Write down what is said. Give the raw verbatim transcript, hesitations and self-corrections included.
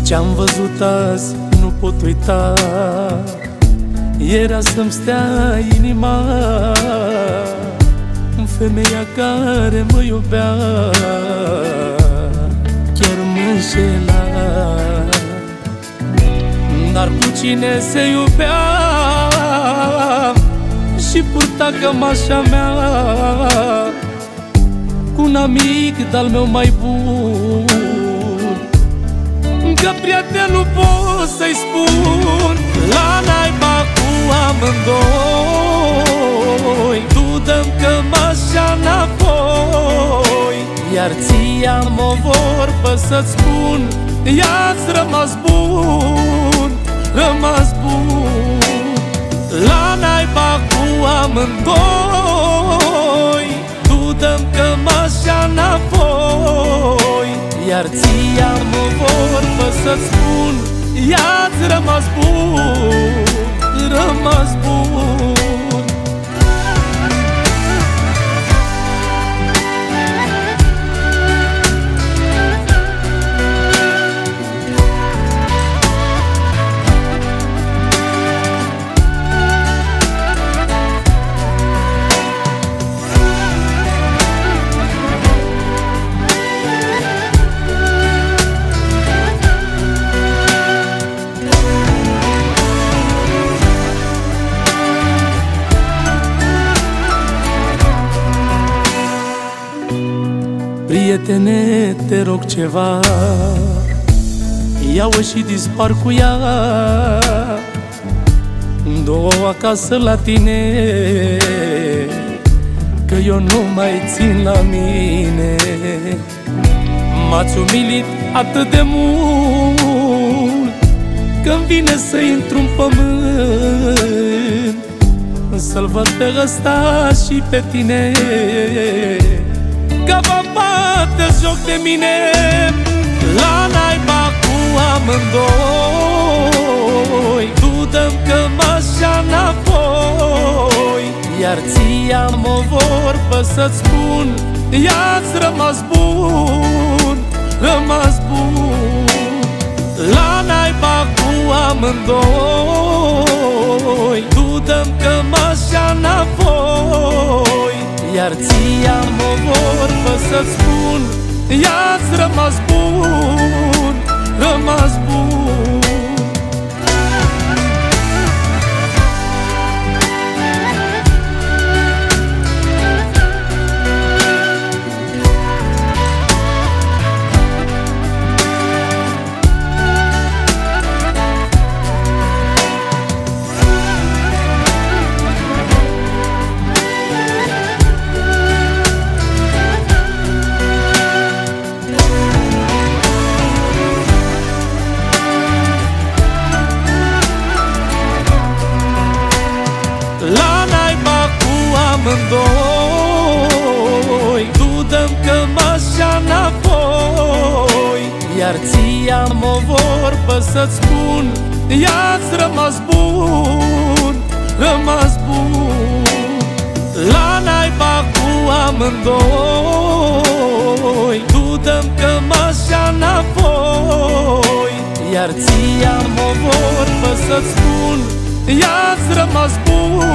Ce-am văzut azi nu pot uita, era să-mi stea inima în femeia care mă iubea, chiar mă înșela. Dar cu cine se iubea și purta cămașa mea, cu un amic de-al meu mai bun, că prietenul pot să-i spun. La naiba cu amândoi, tu dă-mi cămașa înapoi. Iar ție am o vorbă să-ți spun, ea-ți rămas bun, rămas bun. La naiba cu amândoi, tu dă-mi cămașa înapoi. Iar ție am o vorbă să-ți spun, ea-ți rămas bun, rămas bun. Prietene, te rog ceva, ia-o și dispar cu ea, du-o acasă la tine, că eu nu mai țin la mine. M-ați umilit atât de mult că-mi vine să intru în pământ, să-l văd pe ăsta și pe tine, că vă bate joc de mine. La naiba cu amândoi, tu dă-mi cămașa înapoi. Iar ție am o vorbă să-ți spun, ea-ți rămas bun, rămas bun. La naiba cu amândoi, tu dă-mi cămașa înapoi. Iar ție am o vorbă să-ți spun, ea-ți rămas bun, rămas bun. La naiba cu amândoi, tu dă-mi cămașa înapoi. Iar ție am o vorbă să-ți spun, ea-ți rămas bun, rămas bun. La naiba cu amândoi, tu dă-mi cămașa înapoi. Iar ție am o vorbă să-ți spun, ea-ți rămas bun,